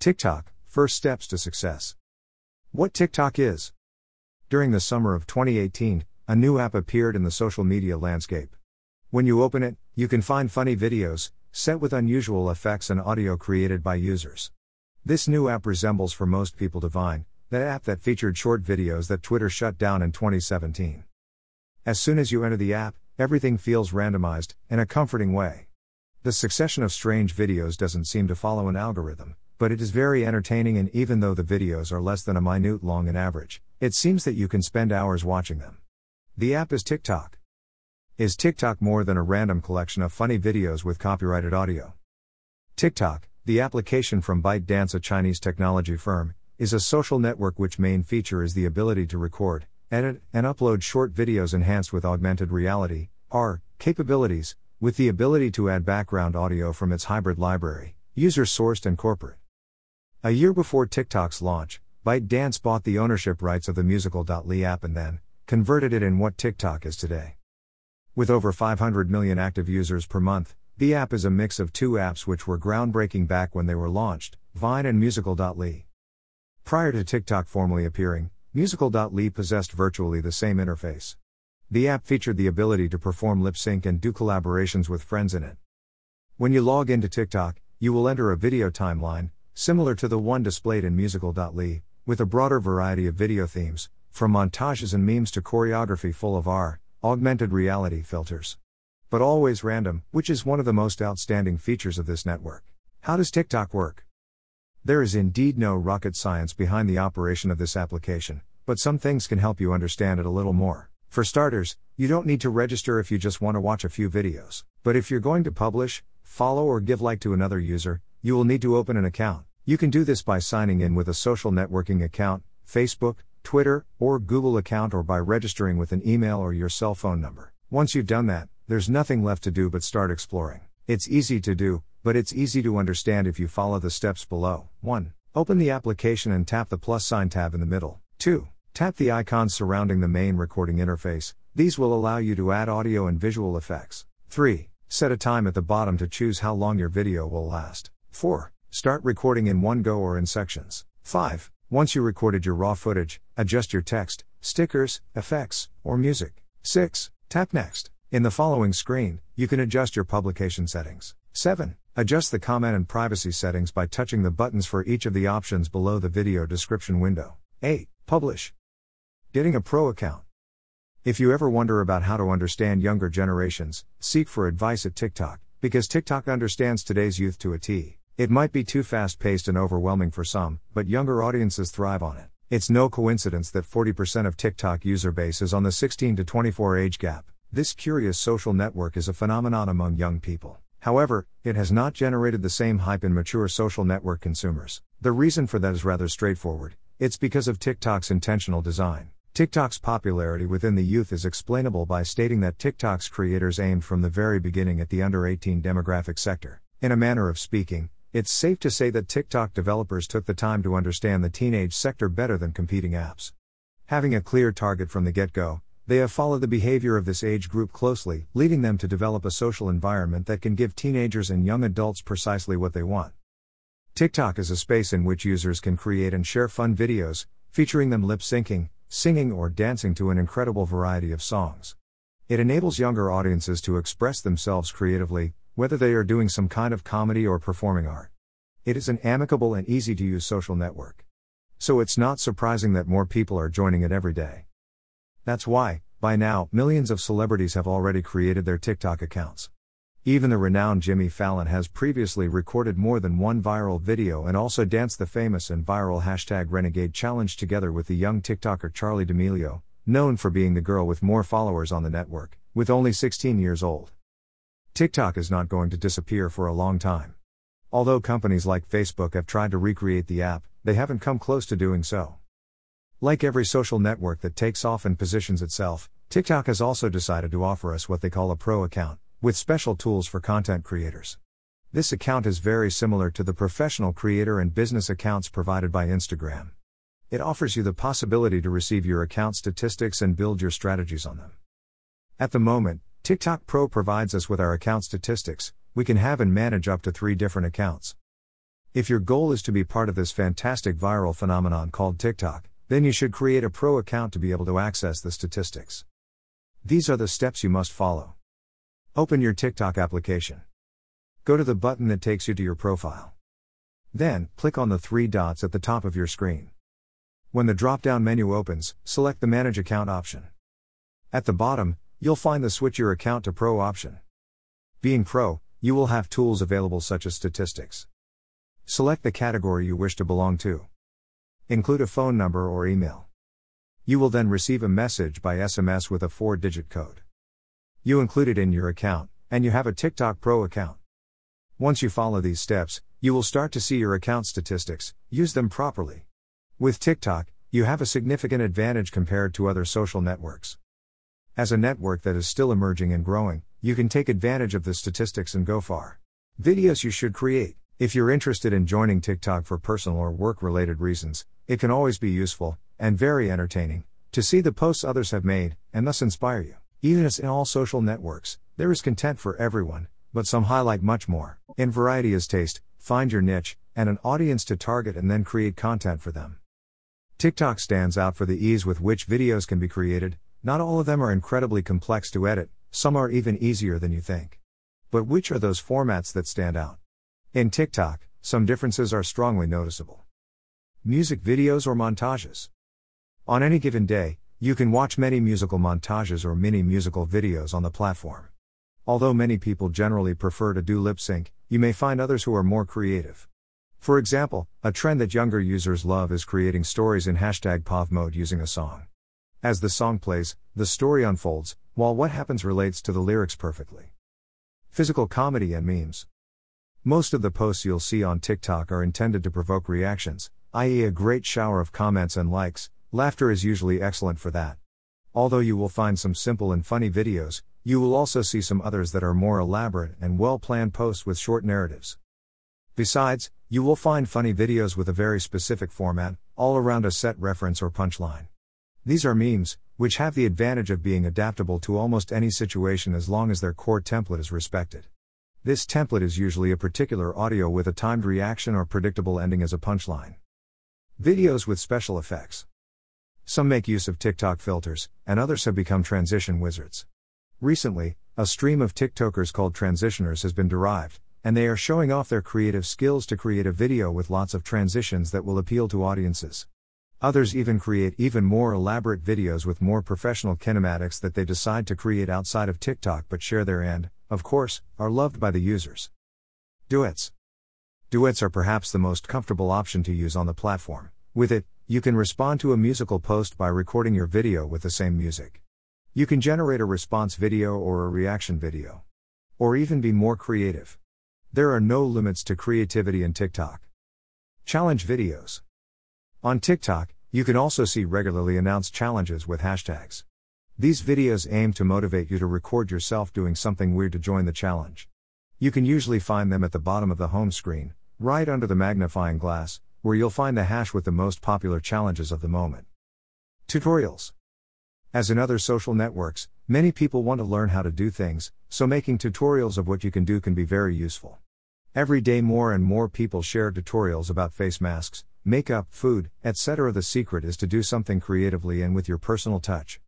TikTok, First Steps to Success. What TikTok is? During the summer of 2018, a new app appeared in the social media landscape. When you open it, you can find funny videos, set with unusual effects and audio created by users. This new app resembles for most people to Vine, the app that featured short videos that Twitter shut down in 2017. As soon as you enter the app, everything feels randomized, in a comforting way. The succession of strange videos doesn't seem to follow an algorithm, but it is very entertaining, and even though the videos are less than a minute long in average, it seems that you can spend hours watching them. The app is TikTok. Is TikTok more than a random collection of funny videos with copyrighted audio? TikTok, the application from ByteDance, a Chinese technology firm, is a social network which main feature is the ability to record, edit, and upload short videos enhanced with augmented reality, AR, capabilities, with the ability to add background audio from its hybrid library, user-sourced and corporate. A year before TikTok's launch, ByteDance bought the ownership rights of the Musical.ly app and then converted it in what TikTok is today. With over 500 million active users per month, the app is a mix of two apps which were groundbreaking back when they were launched, Vine and Musical.ly. Prior to TikTok formally appearing, Musical.ly possessed virtually the same interface. The app featured the ability to perform lip sync and do collaborations with friends in it. When you log into TikTok, you will enter a video timeline, similar to the one displayed in Musical.ly, with a broader variety of video themes, from montages and memes to choreography full of AR, augmented reality filters. But always random, which is one of the most outstanding features of this network. How does TikTok work? There is indeed no rocket science behind the operation of this application, but some things can help you understand it a little more. For starters, you don't need to register if you just want to watch a few videos. But if you're going to publish, follow or give like to another user, you will need to open an account. You can do this by signing in with a social networking account, Facebook, Twitter, or Google account, or by registering with an email or your cell phone number. Once you've done that, there's nothing left to do but start exploring. It's easy to do, but it's easy to understand if you follow the steps below. 1. Open the application and tap the plus sign tab in the middle. 2. Tap the icons surrounding the main recording interface. These will allow you to add audio and visual effects. 3. Set a time at the bottom to choose how long your video will last. 4. Start recording in one go or in sections. 5. Once you recorded your raw footage, adjust your text, stickers, effects, or music. 6. Tap Next. In the following screen, you can adjust your publication settings. 7. Adjust the comment and privacy settings by touching the buttons for each of the options below the video description window. 8. Publish. Getting a pro account. If you ever wonder about how to understand younger generations, seek for advice at TikTok, because TikTok understands today's youth to a T. It might be too fast-paced and overwhelming for some, but younger audiences thrive on it. It's no coincidence that 40% of TikTok user base is on the 16 to 24 age gap. This curious social network is a phenomenon among young people. However, it has not generated the same hype in mature social network consumers. The reason for that is rather straightforward. It's because of TikTok's intentional design. TikTok's popularity within the youth is explainable by stating that TikTok's creators aimed from the very beginning at the under 18 demographic sector. In a manner of speaking, it's safe to say that TikTok developers took the time to understand the teenage sector better than competing apps. Having a clear target from the get-go, they have followed the behavior of this age group closely, leading them to develop a social environment that can give teenagers and young adults precisely what they want. TikTok is a space in which users can create and share fun videos, featuring them lip-syncing, singing or dancing to an incredible variety of songs. It enables younger audiences to express themselves creatively, whether they are doing some kind of comedy or performing art. It is an amicable and easy-to-use social network. So it's not surprising that more people are joining it every day. That's why, by now, millions of celebrities have already created their TikTok accounts. Even the renowned Jimmy Fallon has previously recorded more than one viral video and also danced the famous and viral #Renegade challenge together with the young TikToker Charli D'Amelio, known for being the girl with more followers on the network, with only 16 years old. TikTok is not going to disappear for a long time. Although companies like Facebook have tried to recreate the app, they haven't come close to doing so. Like every social network that takes off and positions itself, TikTok has also decided to offer us what they call a pro account, with special tools for content creators. This account is very similar to the professional creator and business accounts provided by Instagram. It offers you the possibility to receive your account statistics and build your strategies on them. At the moment, TikTok Pro provides us with our account statistics. We can have and manage up to 3 different accounts. If your goal is to be part of this fantastic viral phenomenon called TikTok, then you should create a pro account to be able to access the statistics. These are the steps you must follow. Open your TikTok application. Go to the button that takes you to your profile. Then, click on the three dots at the top of your screen. When the drop-down menu opens, select the Manage Account option. At the bottom, you'll find the Switch Your Account to Pro option. Being Pro, you will have tools available such as statistics. Select the category you wish to belong to. Include a phone number or email. You will then receive a message by SMS with a 4-digit code. You include it in your account, and you have a TikTok Pro account. Once you follow these steps, you will start to see your account statistics. Use them properly. With TikTok, you have a significant advantage compared to other social networks. As a network that is still emerging and growing, you can take advantage of the statistics and go far. Videos you should create. If you're interested in joining TikTok for personal or work-related reasons, it can always be useful, and very entertaining, to see the posts others have made, and thus inspire you. Even as in all social networks, there is content for everyone, but some highlight much more. In variety is taste, find your niche, and an audience to target and then create content for them. TikTok stands out for the ease with which videos can be created. Not all of them are incredibly complex to edit, some are even easier than you think. But which are those formats that stand out? In TikTok, some differences are strongly noticeable. Music videos or montages. On any given day, you can watch many musical montages or mini musical videos on the platform. Although many people generally prefer to do lip sync, you may find others who are more creative. For example, a trend that younger users love is creating stories in #POV mode using a song. As the song plays, the story unfolds, while what happens relates to the lyrics perfectly. Physical comedy and memes. Most of the posts you'll see on TikTok are intended to provoke reactions, i.e. a great shower of comments and likes. Laughter is usually excellent for that. Although you will find some simple and funny videos, you will also see some others that are more elaborate and well-planned posts with short narratives. Besides, you will find funny videos with a very specific format, all around a set reference or punchline. These are memes, which have the advantage of being adaptable to almost any situation as long as their core template is respected. This template is usually a particular audio with a timed reaction or predictable ending as a punchline. Videos with special effects. Some make use of TikTok filters, and others have become transition wizards. Recently, a stream of TikTokers called transitioners has been derived, and they are showing off their creative skills to create a video with lots of transitions that will appeal to audiences. Others even create even more elaborate videos with more professional kinematics that they decide to create outside of TikTok but share there and, of course, are loved by the users. Duets. Duets are perhaps the most comfortable option to use on the platform. With it, you can respond to a musical post by recording your video with the same music. You can generate a response video or a reaction video. Or even be more creative. There are no limits to creativity in TikTok. Challenge videos. On TikTok, you can also see regularly announced challenges with hashtags. These videos aim to motivate you to record yourself doing something weird to join the challenge. You can usually find them at the bottom of the home screen, right under the magnifying glass, where you'll find the hash with the most popular challenges of the moment. Tutorials. As in other social networks, many people want to learn how to do things, so making tutorials of what you can do can be very useful. Every day more and more people share tutorials about face masks, makeup, food, etc. The secret is to do something creatively and with your personal touch.